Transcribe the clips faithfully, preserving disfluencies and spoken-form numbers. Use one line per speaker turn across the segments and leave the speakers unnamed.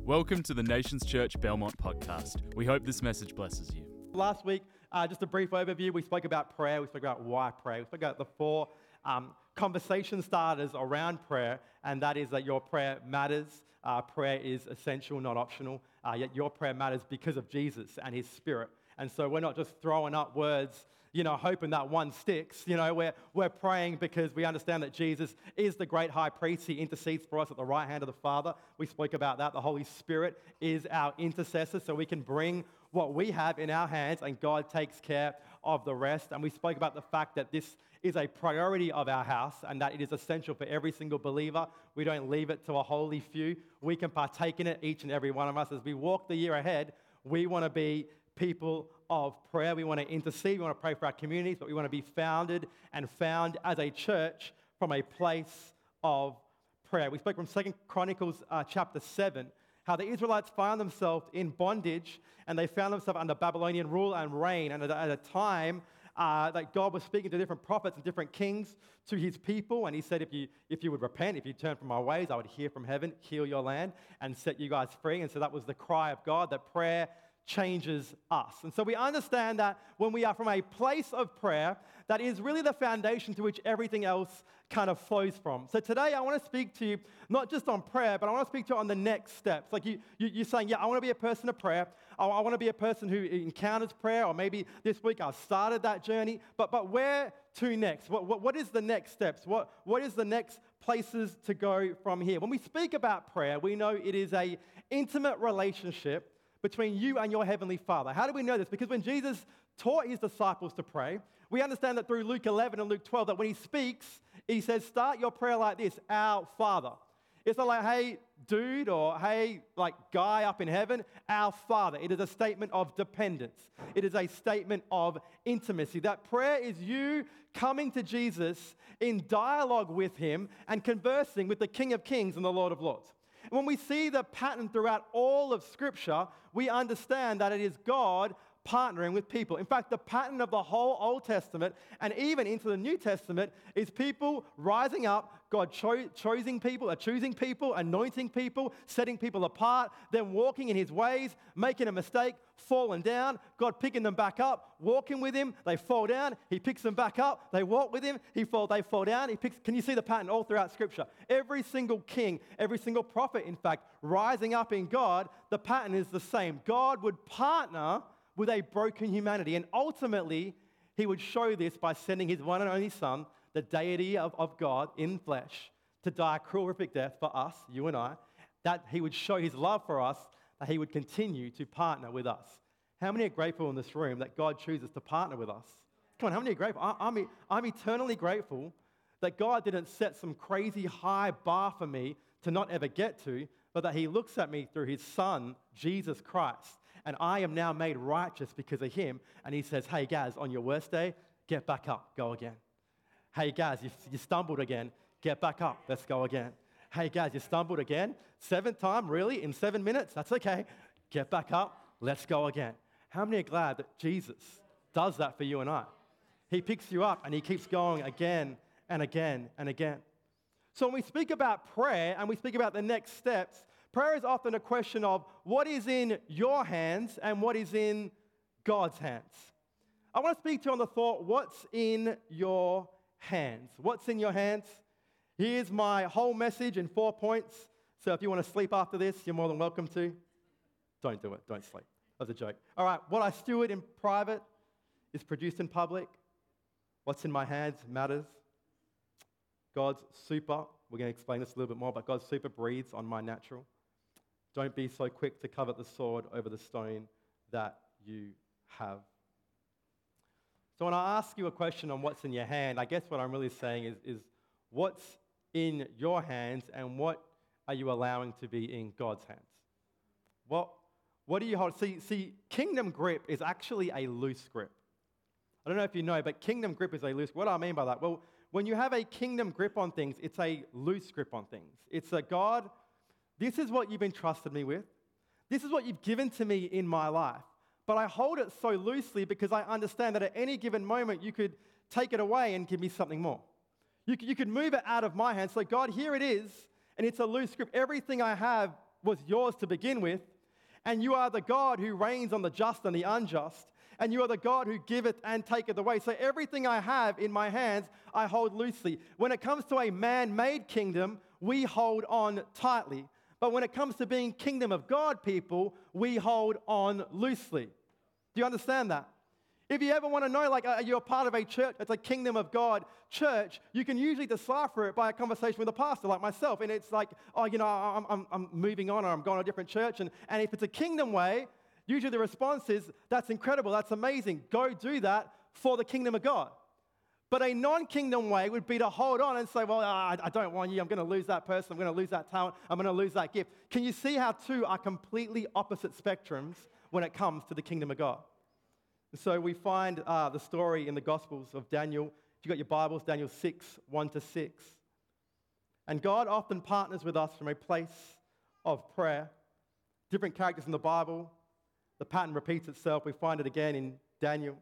Welcome to the Nations Church Belmont podcast. We hope this message blesses you.
Last week, uh, just a brief overview, we spoke about prayer, we spoke about why pray, we spoke about the four um, conversation starters around prayer, and that is that your prayer matters, uh, prayer is essential, not optional, uh, yet your prayer matters because of Jesus and His Spirit. And so we're not just throwing up words, you know, hoping that one sticks. You know, we're, we're praying because we understand that Jesus is the great high priest. He intercedes for us at the right hand of the Father. We spoke about that. The Holy Spirit is our intercessor, so we can bring what we have in our hands, and God takes care of the rest. And we spoke about the fact that this is a priority of our house and that it is essential for every single believer. We don't leave it to a holy few. We can partake in it, each and every one of us. As we walk the year ahead, we want to be people of prayer. We want to intercede. We want to pray for our communities, but we want to be founded and found as a church from a place of prayer. We spoke from Second Chronicles uh, chapter seven, how the Israelites found themselves in bondage and they found themselves under Babylonian rule and reign. And at a, at a time uh, that God was speaking to different prophets and different kings to His people. And He said, if you, if you would repent, if you turn from my ways, I would hear from heaven, heal your land, and set you guys free. And so that was the cry of God, that prayer changes us. And so we understand that when we are from a place of prayer, that is really the foundation to which everything else kind of flows from. So today I want to speak to you not just on prayer, but I want to speak to you on the next steps. Like you, you you're saying, yeah, I want to be a person of prayer. I, I want to be a person who encounters prayer, or maybe this week I've started that journey. But but where to next? What what, what is the next steps? What what is the next places to go from here? When we speak about prayer, we know it is a intimate relationship between you and your Heavenly Father. How do we know this? Because when Jesus taught His disciples to pray, we understand that through Luke eleven and Luke twelve, that when He speaks, He says, start your prayer like this, our Father. It's not like, hey, dude, or hey, like guy up in heaven, our Father. It is a statement of dependence. It is a statement of intimacy. That prayer is you coming to Jesus in dialogue with Him and conversing with the King of Kings and the Lord of Lords. When we see the pattern throughout all of Scripture, we understand that it is God partnering with people. In fact, the pattern of the whole Old Testament and even into the New Testament is people rising up, God cho- choosing people, uh, choosing people, anointing people, setting people apart, then walking in His ways, making a mistake, falling down, God picking them back up, walking with Him, they fall down, He picks them back up, they walk with Him, He fall, they fall down, He picks. Can you see the pattern all throughout Scripture? Every single king, every single prophet, in fact, rising up in God, the pattern is the same. God would partner with a broken humanity, and ultimately, He would show this by sending His one and only Son, the deity of, of God in flesh, to die a cruel, horrific death for us, you and I, that He would show His love for us, that He would continue to partner with us. How many are grateful in this room that God chooses to partner with us? Come on, how many are grateful? I, I'm, I'm eternally grateful that God didn't set some crazy high bar for me to not ever get to, but that He looks at me through His Son, Jesus Christ, and I am now made righteous because of Him, and He says, hey, Gaz, on your worst day, get back up, go again. Hey, Gaz, you, you stumbled again, get back up, let's go again. Hey, Gaz, you stumbled again, seventh time, really, in seven minutes? That's okay, get back up, let's go again. How many are glad that Jesus does that for you and I? He picks you up, and He keeps going again and again and again. So when we speak about prayer, and we speak about the next steps, prayer is often a question of what is in your hands and what is in God's hands. I want to speak to you on the thought, what's in your hands? What's in your hands? Here's my whole message in four points. So if you want to sleep after this, you're more than welcome to. Don't do it. Don't sleep. That was a joke. All right, what I steward in private is produced in public. What's in my hands matters. God's super, we're going to explain this a little bit more, but God's super breathes on my natural. Don't be so quick to covet the sword over the stone that you have. So when I ask you a question on what's in your hand, I guess what I'm really saying is, is what's in your hands and what are you allowing to be in God's hands? What, what do you hold? See, see, kingdom grip is actually a loose grip. I don't know if you know, but kingdom grip is a loose grip. What do I mean by that? Well, when you have a kingdom grip on things, it's a loose grip on things. It's a God, this is what you've entrusted me with. This is what you've given to me in my life. But I hold it so loosely because I understand that at any given moment you could take it away and give me something more. You could, you could move it out of my hands. So God, here it is, and it's a loose grip. Everything I have was yours to begin with. And you are the God who reigns on the just and the unjust. And you are the God who giveth and taketh away. So everything I have in my hands, I hold loosely. When it comes to a man-made kingdom, we hold on tightly. But when it comes to being kingdom of God people, we hold on loosely. Do you understand that? If you ever want to know, like, are you a part of a church? It's a kingdom of God church. You can usually decipher it by a conversation with a pastor like myself. And it's like, oh, you know, I'm, I'm, I'm moving on or I'm going to a different church. And, and if it's a kingdom way, usually the response is, that's incredible, that's amazing. Go do that for the kingdom of God. But a non-kingdom way would be to hold on and say, well, I, I don't want you. I'm going to lose that person. I'm going to lose that talent. I'm going to lose that gift. Can you see how two are completely opposite spectrums when it comes to the kingdom of God? And so we find uh, the story in the Gospels of Daniel. If you've got your Bibles, Daniel six, one to six. And God often partners with us from a place of prayer. Different characters in the Bible. The pattern repeats itself. We find it again in Daniel.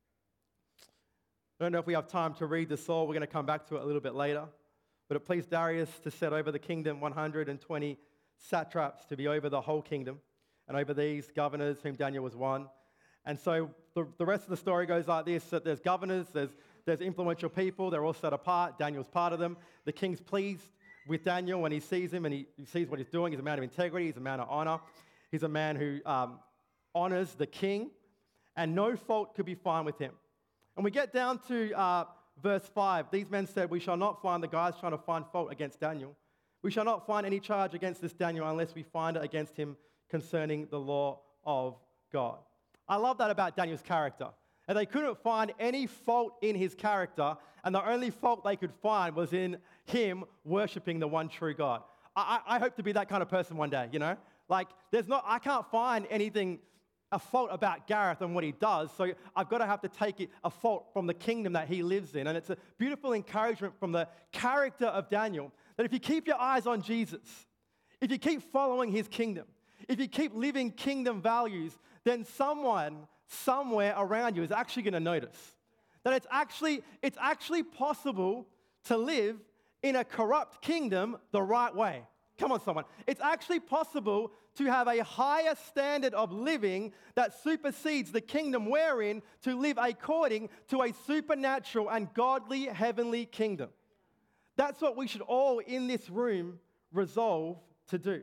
I don't know if we have time to read this all. We're going to come back to it a little bit later. But it pleased Darius to set over the kingdom one hundred twenty satraps to be over the whole kingdom, and over these governors, whom Daniel was one. And so the, the rest of the story goes like this, that there's governors, there's, there's influential people, they're all set apart. Daniel's part of them. The king's pleased with Daniel when he sees him and he, he sees what he's doing. He's a man of integrity, he's a man of honor. He's a man who um, honors the king, and no fault could be found with him. And we get down to uh, verse five. These men said, we shall not find the guys trying to find fault against Daniel. We shall not find any charge against this Daniel unless we find it against him concerning the law of God. I love that about Daniel's character. And they couldn't find any fault in his character, and the only fault they could find was in him worshiping the one true God. I, I hope to be that kind of person one day, you know? Like, there's not, I can't find anything a fault about Gareth and what he does, so I've got to have to take it a fault from the kingdom that he lives in. And it's a beautiful encouragement from the character of Daniel that if you keep your eyes on Jesus, if you keep following his kingdom, if you keep living kingdom values, then someone somewhere around you is actually going to notice that it's actually, it's actually possible to live in a corrupt kingdom the right way. Come on, someone. It's actually possible to have a higher standard of living that supersedes the kingdom we're in, to live according to a supernatural and godly heavenly kingdom. That's what we should all in this room resolve to do.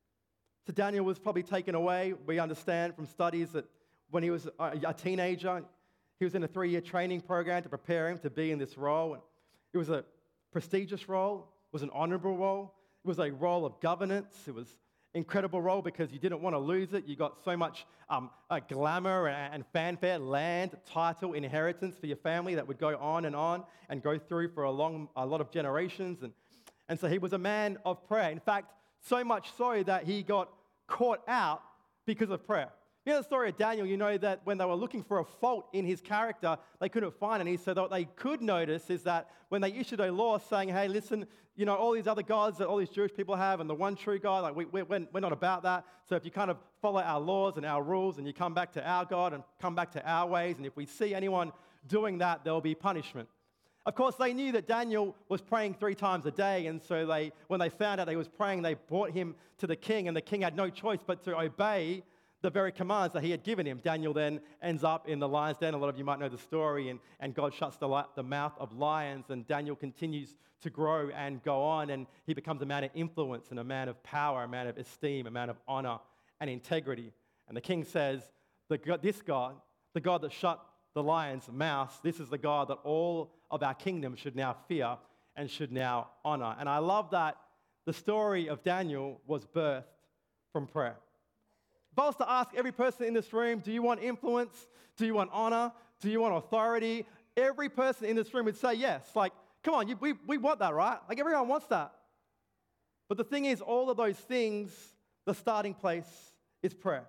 So Daniel was probably taken away, we understand from studies, that when he was a teenager, he was in a three-year training program to prepare him to be in this role. And it was a prestigious role, it was an honorable role. It was a role of governance. It was an incredible role because you didn't want to lose it. You got so much um, uh, glamour and, and fanfare, land, title, inheritance for your family that would go on and on and go through for a long, a lot of generations. And, and so he was a man of prayer. In fact, so much so that he got caught out because of prayer. You know the story of Daniel, you know that when they were looking for a fault in his character, they couldn't find any. So what they could notice is that when they issued a law saying, hey, listen, you know, all these other gods that all these Jewish people have and the one true God, like we, we're, we're not about that. So if you kind of follow our laws and our rules and you come back to our God and come back to our ways, and if we see anyone doing that, there'll be punishment. Of course, they knew that Daniel was praying three times a day, and so they, when they found out that he was praying, they brought him to the king, and the king had no choice but to obey the very commands that he had given him. Daniel then ends up in the lion's den. A lot of you might know the story, and, and God shuts the, li- the mouth of lions, and Daniel continues to grow and go on, and he becomes a man of influence and a man of power, a man of esteem, a man of honor and integrity. And the king says, the God, this God, the God that shut the lion's mouth, this is the God that all of our kingdom should now fear and should now honor. And I love that the story of Daniel was birthed from prayer. If I was to ask every person in this room, do you want influence? Do you want honor? Do you want authority? Every person in this room would say yes. Like, come on, you, we, we want that, right? Like, everyone wants that. But the thing is, all of those things, the starting place is prayer.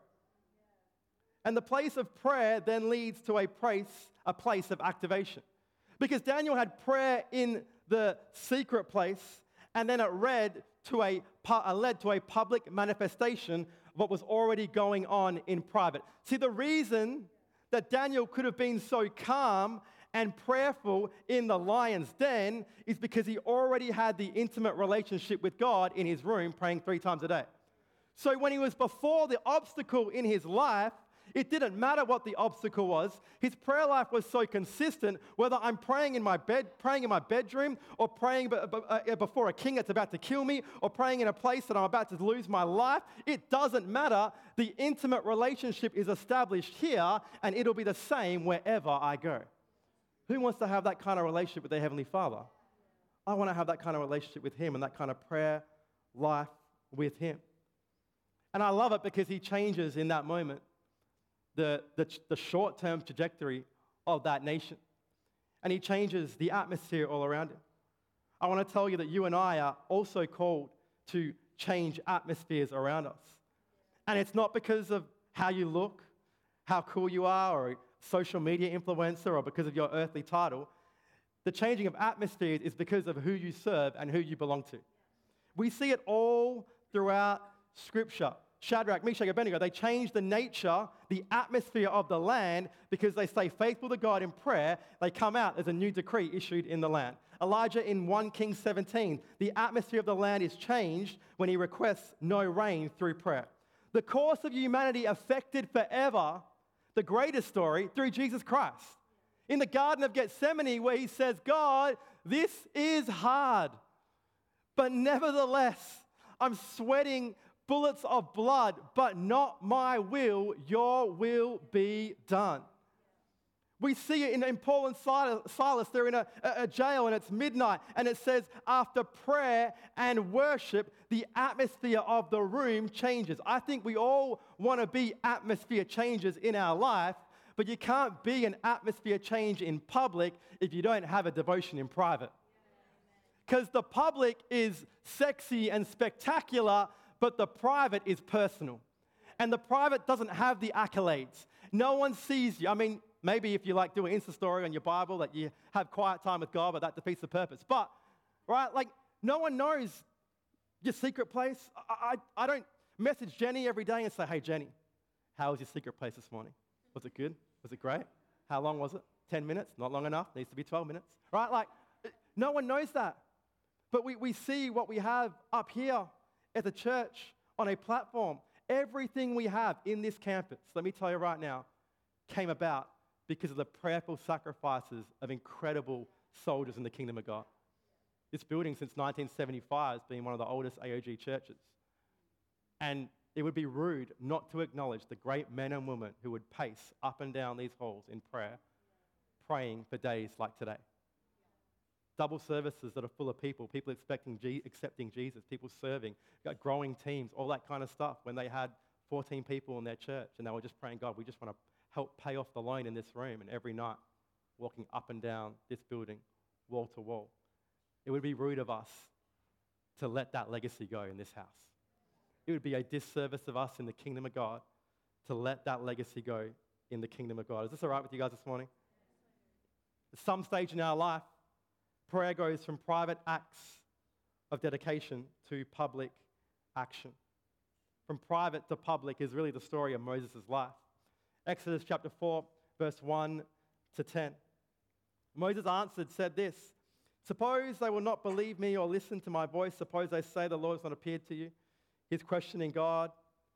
And the place of prayer then leads to a place, a place of activation. Because Daniel had prayer in the secret place, and then it led to a, led to a public manifestation of what was already going on in private. See, the reason that Daniel could have been so calm and prayerful in the lion's den is because he already had the intimate relationship with God in his room, praying three times a day. So when he was before the obstacle in his life, it didn't matter what the obstacle was. His prayer life was so consistent, whether I'm praying in my bed, praying in my bedroom, or praying b- b- uh, before a king that's about to kill me, or praying in a place that I'm about to lose my life. It doesn't matter. The intimate relationship is established here, and it'll be the same wherever I go. Who wants to have that kind of relationship with their Heavenly Father? I want to have that kind of relationship with Him and that kind of prayer life with Him. And I love it because He changes in that moment the, the, the short-term trajectory of that nation. And He changes the atmosphere all around Him. I want to tell you that you and I are also called to change atmospheres around us. And it's not because of how you look, how cool you are, or a social media influencer, or because of your earthly title. The changing of atmospheres is because of who you serve and who you belong to. We see it all throughout Scripture. Shadrach, Meshach, and Abednego, they changed the nature, the atmosphere of the land because they stay faithful to God in prayer. They come out, there's a new decree issued in the land. Elijah in First Kings seventeen, the atmosphere of the land is changed when he requests no rain through prayer. The course of humanity affected forever, the greatest story, through Jesus Christ. In the Garden of Gethsemane, where he says, God, this is hard, but nevertheless, I'm sweating bullets of blood, but not my will, your will be done. We see it in, in Paul and Silas. They're in a, a jail and it's midnight, and it says, after prayer and worship, the atmosphere of the room changes. I think we all want to be atmosphere changers in our life, but you can't be an atmosphere change in public if you don't have a devotion in private. Because the public is sexy and spectacular, but the private is personal. And the private doesn't have the accolades. No one sees you. I mean, maybe if you like do an Insta story on your Bible that you have quiet time with God, but that defeats the purpose. But, right, like, no one knows your secret place. I, I, I don't message Jenny every day and say, hey, Jenny, how was your secret place this morning? Was it good? Was it great? How long was it? ten minutes? Not long enough. Needs to be twelve minutes. Right? Like, no one knows that. But we, we see what we have up here at the church on a platform. Everything we have in this campus, let me tell you right now, came about because of the prayerful sacrifices of incredible soldiers in the kingdom of God. This building since nineteen seventy-five has been one of the oldest A O G churches. And it would be rude not to acknowledge the great men and women who would pace up and down these halls in prayer, praying for days like today. Double services that are full of people, people expecting G- accepting Jesus, people serving, got growing teams, all that kind of stuff. When they had fourteen people in their church and they were just praying, God, we just want to help pay off the loan in this room. And every night, walking up and down this building, wall to wall. It would be rude of us to let that legacy go in this house. It would be a disservice of us in the kingdom of God to let that legacy go in the kingdom of God. Is this all right with you guys this morning? At some stage in our life, prayer goes from private acts of dedication to public action. From private to public is really the story of Moses' life. Exodus chapter four, verse one to ten. Moses answered, said this, suppose they will not believe me or listen to my voice. Suppose they say the Lord has not appeared to you. He's questioning God.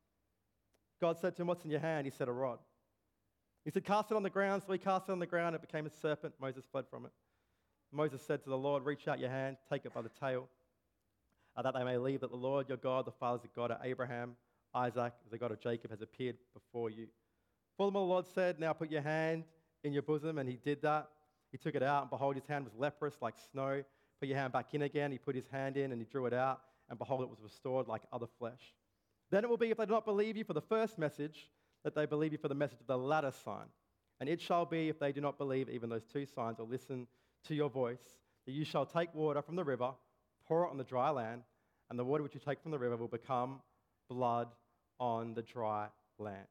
God said to him, what's in your hand? He said, a rod. He said, cast it on the ground. So he cast it on the ground. It became a serpent. Moses fled from it. Moses said to the Lord, reach out your hand, take it by the tail, uh, that they may believe that the Lord your God, the Father, is the God of Abraham, Isaac, the God of Jacob, has appeared before you. Furthermore, the Lord said, now put your hand in your bosom. And he did that. He took it out, and behold, his hand was leprous like snow. Put your hand back in again. He put his hand in, and he drew it out, and behold, it was restored like other flesh. Then it will be, if they do not believe you for the first message, that they believe you for the message of the latter sign. And it shall be, if they do not believe even those two signs or listen to your voice, that you shall take water from the river, pour it on the dry land, and the water which you take from the river will become blood on the dry land.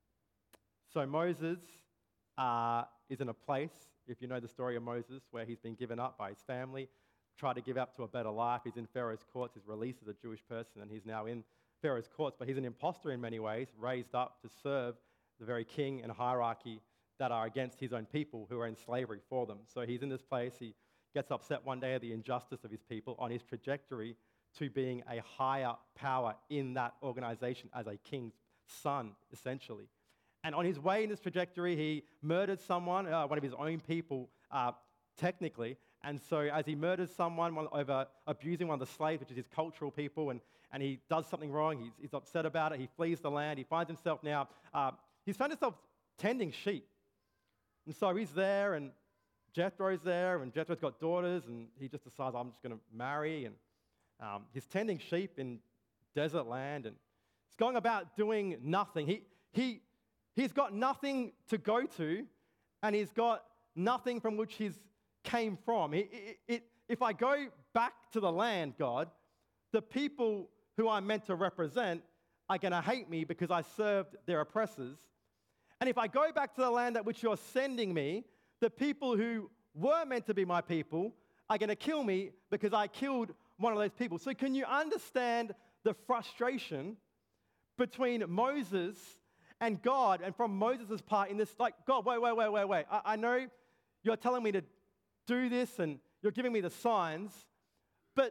So Moses uh, is in a place, if you know the story of Moses, where he's been given up by his family, tried to give up to a better life. He's in Pharaoh's courts. He's released as a Jewish person, and he's now in Pharaoh's courts. But he's an imposter in many ways, raised up to serve the very king and hierarchy that are against his own people who are in slavery for them. So he's in this place. He gets upset one day at the injustice of his people on his trajectory to being a higher power in that organization as a king's son, essentially. And on his way in this trajectory, he murdered someone, uh, one of his own people, uh, technically. And so as he murders someone one, over abusing one of the slaves, which is his cultural people, and, and he does something wrong, he's, he's upset about it, he flees the land, he finds himself now, uh, he's found himself tending sheep. And so he's there, and Jethro's there, and Jethro's got daughters, and he just decides, I'm just going to marry. And um, he's tending sheep in desert land, and he's going about doing nothing. He, he, he's got nothing to go to, and he's got nothing from which he's came from. It, it, it, if I go back to the land, God, the people who I'm meant to represent are going to hate me because I served their oppressors. And if I go back to the land at which you're sending me, the people who were meant to be my people are going to kill me because I killed one of those people. So can you understand the frustration between Moses and God, and from Moses' part in this, like, God, wait, wait, wait, wait, wait. I, I know you're telling me to do this and you're giving me the signs, but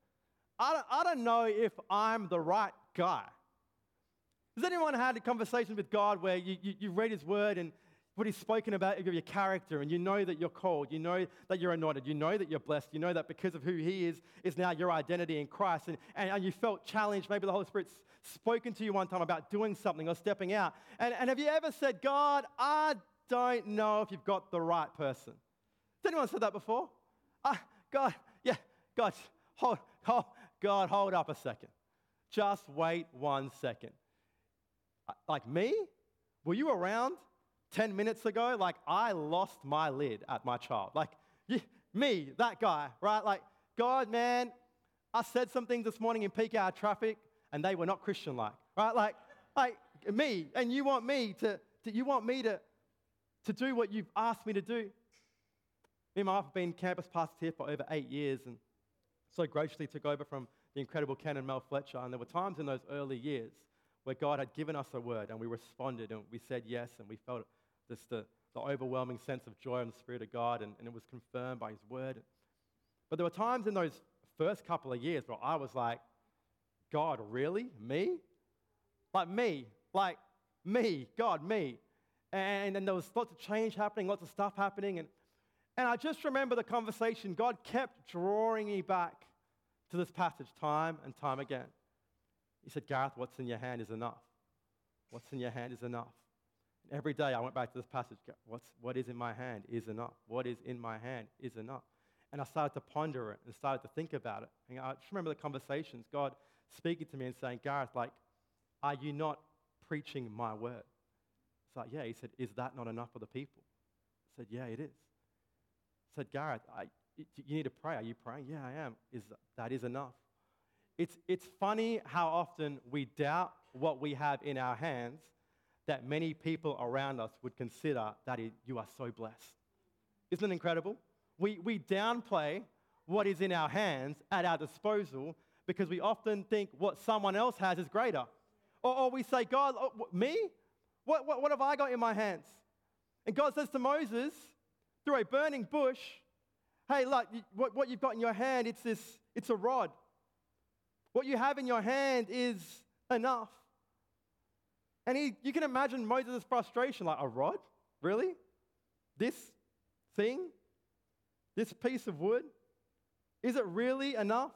I don't, I don't know if I'm the right guy. Has anyone had a conversation with God where you, you, you read his word and what he's spoken about of your character, and you know that you're called, you know that you're anointed, you know that you're blessed, you know that because of who he is, is now your identity in Christ, and, and, and you felt challenged, maybe the Holy Spirit's spoken to you one time about doing something or stepping out, and, and have you ever said, God, I don't know if you've got the right person? Has anyone said that before? Uh, God, yeah, God, hold, hold, God, hold up a second. Just wait one second. Uh, like me? Were you around ten minutes ago? Like, I lost my lid at my child. Like, you, me, that guy, right? Like, God, man, I said some things this morning in peak hour traffic, and they were not Christian-like, right? Like, like me, and you want me to, to you want me to, to do what you've asked me to do. Me and my wife have been campus pastors here for over eight years, and so graciously took over from the incredible Ken and Mel Fletcher. And there were times in those early years where God had given us a word, and we responded, and we said yes, and we felt just the, the overwhelming sense of joy and the Spirit of God, and, and it was confirmed by his word. But there were times in those first couple of years where I was like, God, really? Me? Like me? Like me? God, me? And, and there was lots of change happening, lots of stuff happening, and And I just remember the conversation. God kept drawing me back to this passage time and time again. He said, Gareth, what's in your hand is enough. What's in your hand is enough. And every day I went back to this passage. What's, what is in my hand is enough. What is in my hand is enough. And I started to ponder it and started to think about it. And I just remember the conversations, God speaking to me and saying, Gareth, like, are you not preaching my word? It's like, yeah. He said, is that not enough for the people? I said, yeah, it is. Said, Gareth, I, you need to pray. Are you praying? Yeah, I am. Is that is enough. It's, it's funny how often we doubt what we have in our hands that many people around us would consider that is, you are so blessed. Isn't it incredible? We, we downplay what is in our hands at our disposal because we often think what someone else has is greater. Or, or we say, God, oh, me? What, what, what have I got in my hands? And God says to Moses, through a burning bush, hey, look, what, what you've got in your hand, it's this, it's a rod. What you have in your hand is enough. And he, you can imagine Moses' frustration, like, a rod? Really? This thing? This piece of wood? Is it really enough?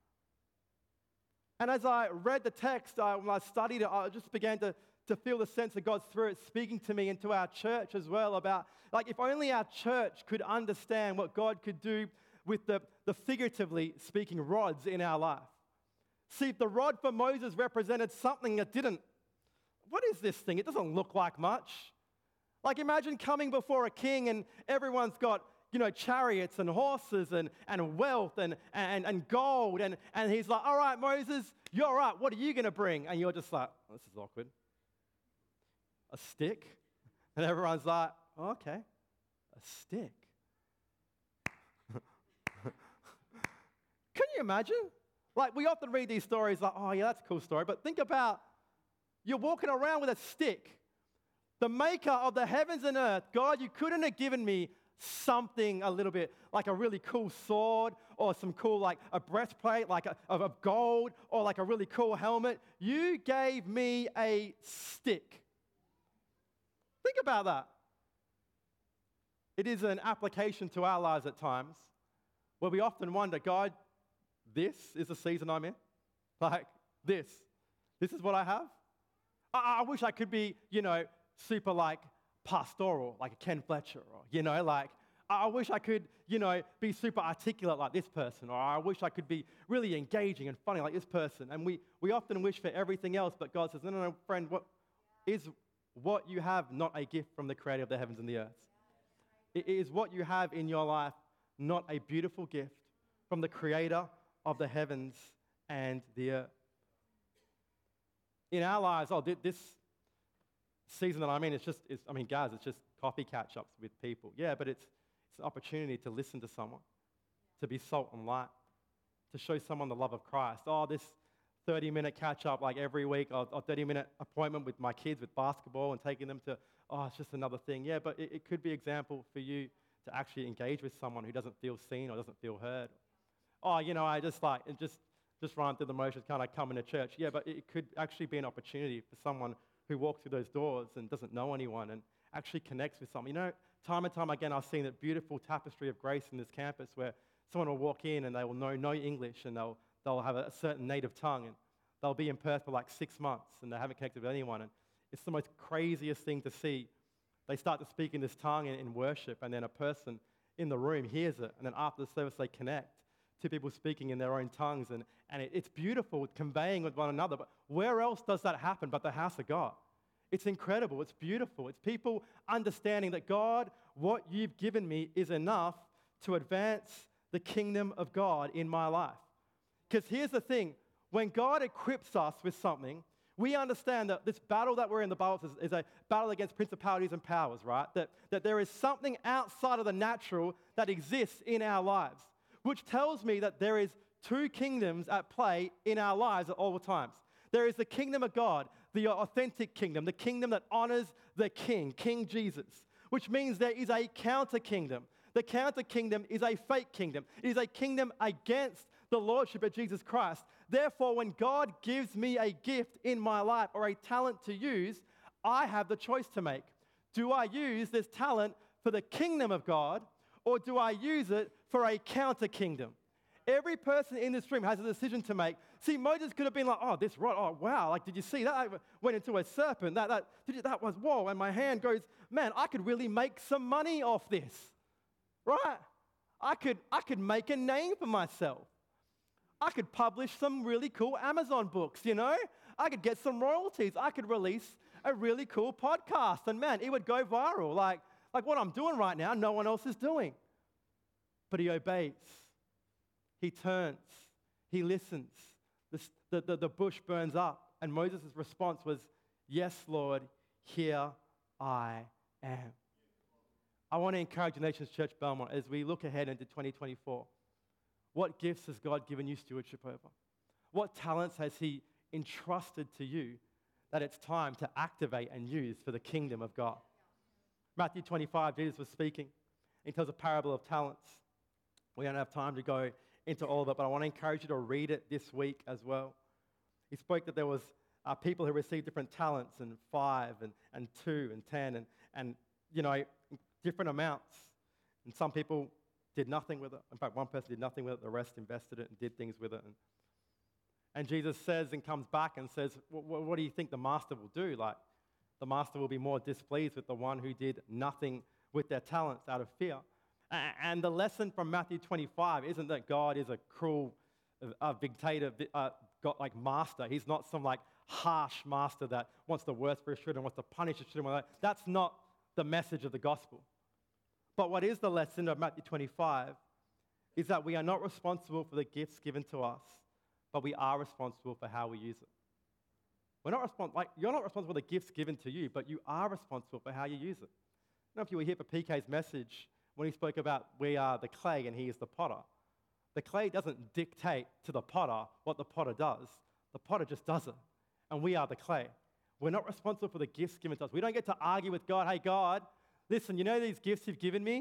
And as I read the text, I, when I studied it, I just began to to feel the sense of God's Spirit speaking to me and to our church as well about, like, if only our church could understand what God could do with the, the figuratively speaking rods in our life. See, if the rod for Moses represented something that didn't, what is this thing? It doesn't look like much. Like, imagine coming before a king and everyone's got, you know, chariots and horses and, and wealth and, and, and gold, and, and he's like, all right, Moses, you're right, what are you going to bring? And you're just like, oh, this is awkward. A stick? And everyone's like, oh, okay, a stick. Can you imagine? Like, we often read these stories like, oh, yeah, that's a cool story. But think about, you're walking around with a stick. The maker of the heavens and earth, God, you couldn't have given me something a little bit like a really cool sword or some cool, like a breastplate, like a, of, of gold, or like a really cool helmet. You gave me a stick. Think about that. It is an application to our lives at times where we often wonder, God, this is the season I'm in? Like, this. This is what I have? I, I wish I could be, you know, super like pastoral, like a Ken Fletcher, or, you know, like, I wish I could, you know, be super articulate like this person, or I wish I could be really engaging and funny like this person. And we, we often wish for everything else, but God says, no, no, no, friend, what is what you have not a gift from the creator of the heavens and the earth? It is what you have in your life not a beautiful gift from the creator of the heavens and the earth. In our lives, oh, this season that I'm in, it's just, it's, I mean, guys, it's just coffee catch-ups with people. Yeah, but it's, it's an opportunity to listen to someone, to be salt and light, to show someone the love of Christ. Oh, this thirty-minute catch-up like every week, or, or thirty-minute appointment with my kids with basketball and taking them to, oh, it's just another thing. Yeah, but it, it could be an example for you to actually engage with someone who doesn't feel seen or doesn't feel heard. Oh, you know, I just like, it just, just run through the motions, kind of come into church. Yeah, but it could actually be an opportunity for someone who walks through those doors and doesn't know anyone and actually connects with someone. You know, time and time again, I've seen that beautiful tapestry of grace in this campus where someone will walk in and they will know no English and they'll, they'll have a, a certain native tongue and they'll be in Perth for like six months and they haven't connected with anyone. And it's the most craziest thing to see. They start to speak in this tongue in, in worship, and then a person in the room hears it, and then after the service they connect to people speaking in their own tongues, and, and it, it's beautiful, conveying with one another. But where else does that happen but the house of God? It's incredible. It's beautiful. It's people understanding that, God, what you've given me is enough to advance the kingdom of God in my life. Because here's the thing. When God equips us with something, we understand that this battle that we're in, the Bible says, is a battle against principalities and powers, right? That, that there is something outside of the natural that exists in our lives, which tells me that there is two kingdoms at play in our lives at all times. There is the kingdom of God, the authentic kingdom, the kingdom that honors the king, King Jesus, which means there is a counter kingdom. The counter kingdom is a fake kingdom. It is a kingdom against the lordship of Jesus Christ. Therefore, when God gives me a gift in my life or a talent to use, I have the choice to make. Do I use this talent for the kingdom of God, or do I use it for a counter kingdom? Every person in this room has a decision to make. See, Moses could have been like, oh, this rod, oh, wow, like, did you see that? I went into a serpent. That, that, did you, that was, whoa, and my hand goes, man, I could really make some money off this, right? I could, I could make a name for myself. I could publish some really cool Amazon books, you know? I could get some royalties. I could release a really cool podcast, and man, it would go viral. Like, like what I'm doing right now, no one else is doing. But he obeys. He turns. He listens. The, the, the, the bush burns up, and Moses' response was, yes, Lord, here I am. I want to encourage the Nations Church Belmont as we look ahead into twenty twenty-four. What gifts has God given you stewardship over? What talents has he entrusted to you that it's time to activate and use for the kingdom of God? Matthew twenty-five, Jesus was speaking. He tells a parable of talents. We don't have time to go into all of it, but I want to encourage you to read it this week as well. He spoke that there was uh, people who received different talents, and five and, and two and ten and, and, you know, different amounts. And some people did nothing with it. In fact, one person did nothing with it. The rest invested it and did things with it. And, and Jesus says and comes back and says, what do you think the master will do? Like, the master will be more displeased with the one who did nothing with their talents out of fear. And the lesson from Matthew twenty-five isn't that God is a cruel, uh, dictator, uh, God, like master. He's not some like harsh master that wants the worst for his children, wants to punish his children. That's not the message of the gospel. But what is the lesson of Matthew twenty-five is that we are not responsible for the gifts given to us, but we are responsible for how we use it. We're not respons- like you're not responsible for the gifts given to you, but you are responsible for how you use it. I don't know if you were here for P K's message when he spoke about we are the clay and he is the potter. The clay doesn't dictate to the potter what the potter does. The potter just does it, and we are the clay. We're not responsible for the gifts given to us. We don't get to argue with God, hey, God, listen, you know these gifts you've given me?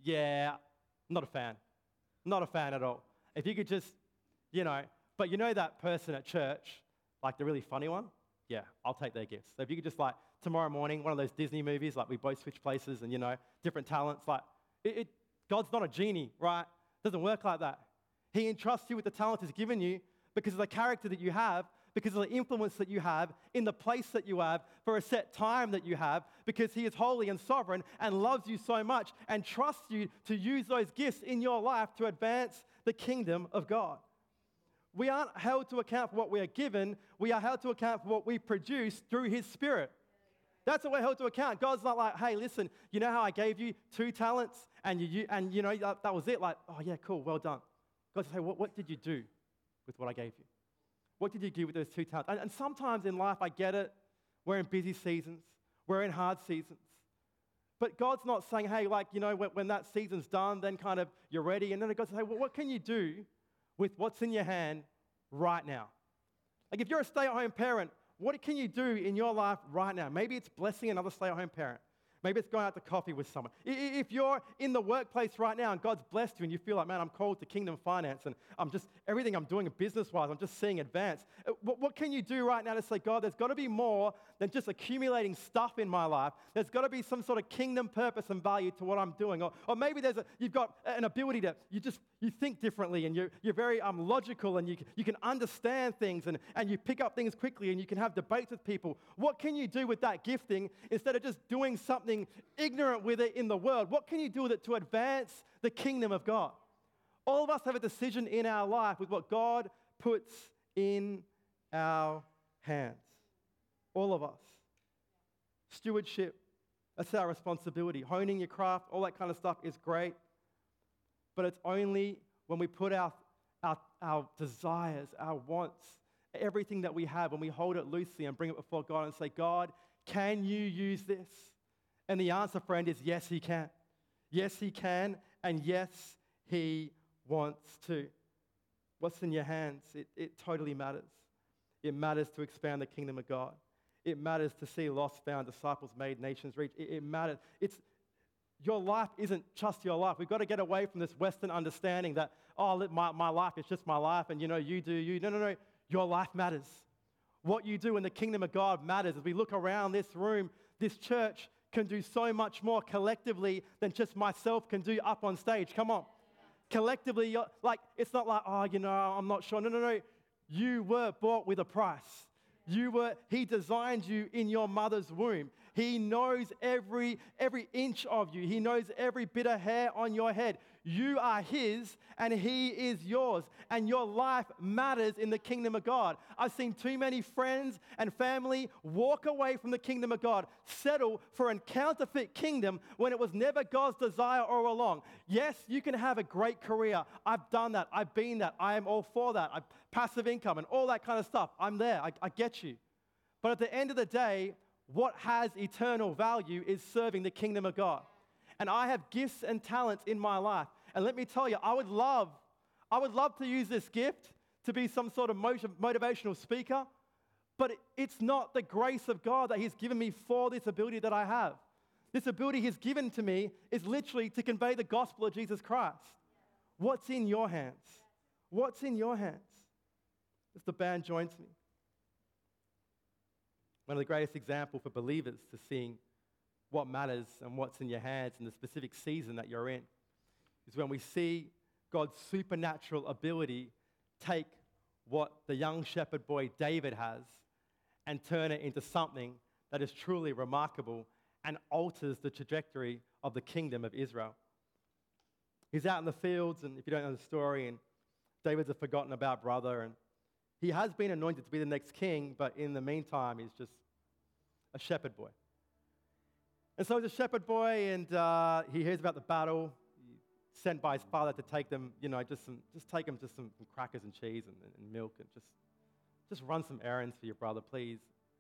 yeah, not a fan. Not a fan at all. If you could just, you know, but you know that person at church, like the really funny one? Yeah, I'll take their gifts. So if you could just like, tomorrow morning, one of those Disney movies, like we both switch places and, you know, different talents, like, it, it, God's not a genie, right? It doesn't work like that. He entrusts you with the talent He's given you because of the character that you have, because of the influence that you have, in the place that you have, for a set time that you have, because He is holy and sovereign and loves you so much and trusts you to use those gifts in your life to advance the kingdom of God. We aren't held to account for what we are given. We are held to account for what we produce through His Spirit. That's what we're held to account. God's not like, hey, listen, you know how I gave you two talents and you, and you know that, that was it? Like, oh yeah, cool, well done. God says, hey, what, what did you do with what I gave you? What did you do with those two talents? And, and sometimes in life, I get it. We're in busy seasons. We're in hard seasons. But God's not saying, hey, like, you know, when, when that season's done, then kind of you're ready. And then God says, hey, well, what can you do with what's in your hand right now? Like if you're a stay-at-home parent, what can you do in your life right now? Maybe it's blessing another stay-at-home parent. Maybe it's going out to coffee with someone. If you're in the workplace right now and God's blessed you and you feel like, man, I'm called to kingdom finance and I'm just, everything I'm doing business-wise, I'm just seeing advance. What, what can you do right now to say, God, there's got to be more than just accumulating stuff in my life. There's got to be some sort of kingdom purpose and value to what I'm doing. Or, or maybe there's a, you've got an ability to, you just, you think differently and you're, you're very um, logical and you, you can understand things and, and you pick up things quickly and you can have debates with people. What can you do with that gifting instead of just doing something ignorant with it in the world? What can you do with it to advance the kingdom of God? All of us have a decision in our life with what God puts in our hands. All of us. Stewardship, that's our responsibility. Honing your craft, all that kind of stuff is great. But it's only when we put our, our, our desires, our wants, everything that we have, when we hold it loosely and bring it before God and say, God, can you use this? And the answer, friend, is yes, He can. Yes, He can, and yes, He wants to. What's in your hands? It, it totally matters. It matters to expand the kingdom of God. It matters to see lost found, disciples made, nations reached. It, it matters. It's, your life isn't just your life. We've got to get away from this Western understanding that, oh, my, my life is just my life, and, you know, you do you. No, no, no. Your life matters. What you do in the kingdom of God matters. As we look around this room, this church can do so much more collectively than just myself can do up on stage. Come on. Collectively, you're, like, it's not like, oh, you know, I'm not sure. No, no, no. You were bought with a price. You were, He designed you in your mother's womb. He knows every, every inch of you. He knows every bit of hair on your head. You are His and He is yours. And your life matters in the kingdom of God. I've seen too many friends and family walk away from the kingdom of God, settle for a counterfeit kingdom when it was never God's desire all along. Yes, you can have a great career. I've done that. I've been that. I am all for that. I, passive income and all that kind of stuff. I'm there. I, I get you. But at the end of the day, what has eternal value is serving the kingdom of God. And I have gifts and talents in my life. And let me tell you, I would love, I would love to use this gift to be some sort of motiv- motivational speaker, but it's not the grace of God that He's given me for this ability that I have. This ability He's given to me is literally to convey the gospel of Jesus Christ. What's in your hands? What's in your hands? As the band joins me. One of the greatest examples for believers to seeing what matters and what's in your hands in the specific season that you're in is when we see God's supernatural ability take what the young shepherd boy David has and turn it into something that is truly remarkable and alters the trajectory of the kingdom of Israel. He's out in the fields, and if you don't know the story, and David's a forgotten about brother, and he has been anointed to be the next king, but in the meantime, he's just a shepherd boy. And so he's a shepherd boy, and uh, he hears about the battle. He's sent by his father to take them, you know, just some, just take them to some, some crackers and cheese and, and milk, and just, just run some errands for your brother, please.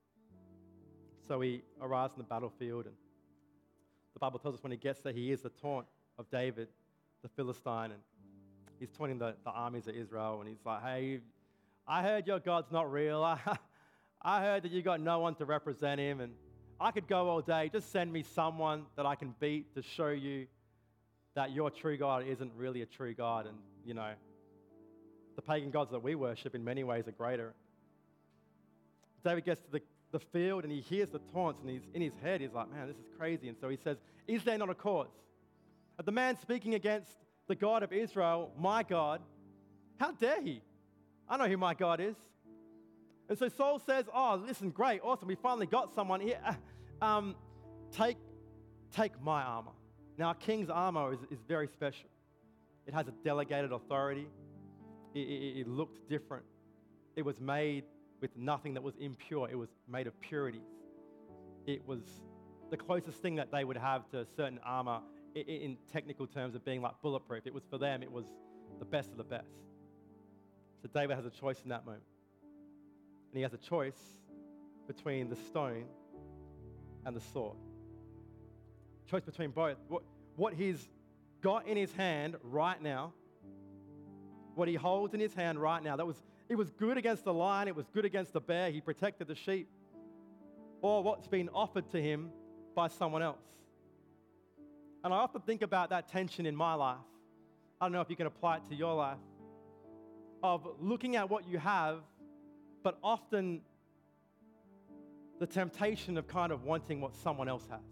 So he arrives on the battlefield, and the Bible tells us when he gets there, he is the taunt of David, the Philistine, and he's taunting the, the armies of Israel, and he's like, hey, I heard your God's not real. I, I heard that you got no one to represent Him, and I could go all day. Just send me someone that I can beat to show you that your true God isn't really a true God. And, you know, the pagan gods that we worship in many ways are greater. David gets to the, the field and he hears the taunts, and he's in his head, he's like, man, this is crazy. And so he says, is there not a cause? But the man speaking against the God of Israel, my God, how dare he? I know who my God is. And so Saul says, oh, listen, great, awesome, we finally got someone here. Um, take, take my armor. Now, a king's armor is, is very special. It has a delegated authority. It, it, it looked different. It was made with nothing that was impure. It was made of purities. It was the closest thing that they would have to a certain armor in, in technical terms of being like bulletproof. It was for them, it was the best of the best. So David has a choice in that moment. And he has a choice between the stone and the sword. Choice between both. What, what he's got in his hand right now, what he holds in his hand right now, that was, it was good against the lion, it was good against the bear, he protected the sheep, or what's been offered to him by someone else. And I often think about that tension in my life. I don't know if you can apply it to your life, of looking at what you have, but often the temptation of kind of wanting what someone else has.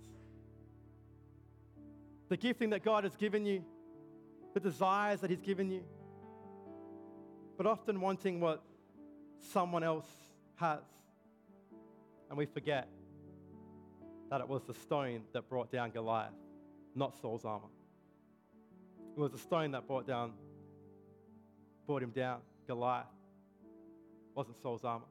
The gifting that God has given you, the desires that He's given you, but often wanting what someone else has. And we forget that it was the stone that brought down Goliath, not Saul's armor. It was the stone that brought down, brought him down, Goliath. It wasn't Saul's armor.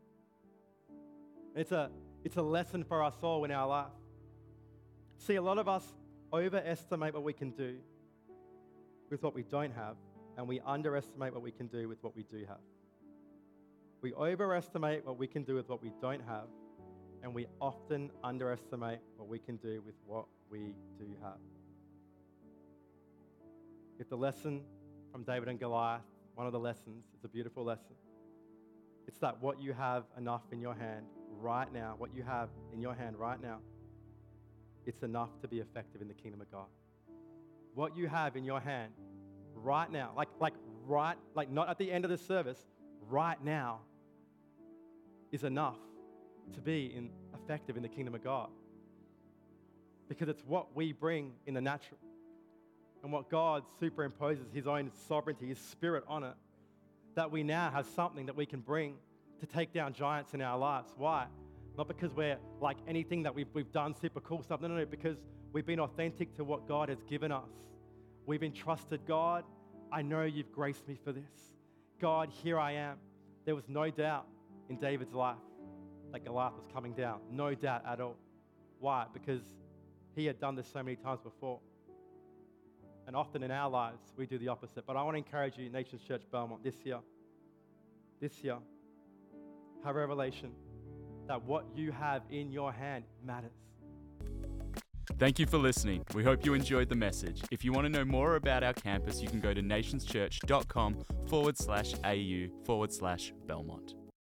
It's a, it's a lesson for us all in our life. See, a lot of us overestimate what we can do with what we don't have, and we underestimate what we can do with what we do have. We overestimate what we can do with what we don't have, and we often underestimate what we can do with what we do have. If the lesson from David and Goliath, one of the lessons, it's a beautiful lesson. It's that what you have enough in your hand right now, what you have in your hand right now, it's enough to be effective in the kingdom of God. What you have in your hand right now, like, like right, like not at the end of the service, right now is enough to be in, effective in the kingdom of God. Because it's what we bring in the natural. And what God superimposes His own sovereignty, His spirit on it, that we now have something that we can bring to take down giants in our lives. Why? Not because we're like anything that we've, we've done super cool stuff. No, no, no, because we've been authentic to what God has given us. We've entrusted God. I know you've graced me for this. God, here I am. There was no doubt in David's life that Goliath was coming down. No doubt at all. Why? Because he had done this so many times before. And often in our lives, we do the opposite. But I want to encourage you, Nations Church Belmont, this year, this year, have a revelation that what you have in your hand matters.
Thank you for listening. We hope you enjoyed the message. If you want to know more about our campus, you can go to nationschurch.com forward slash AU forward slash Belmont.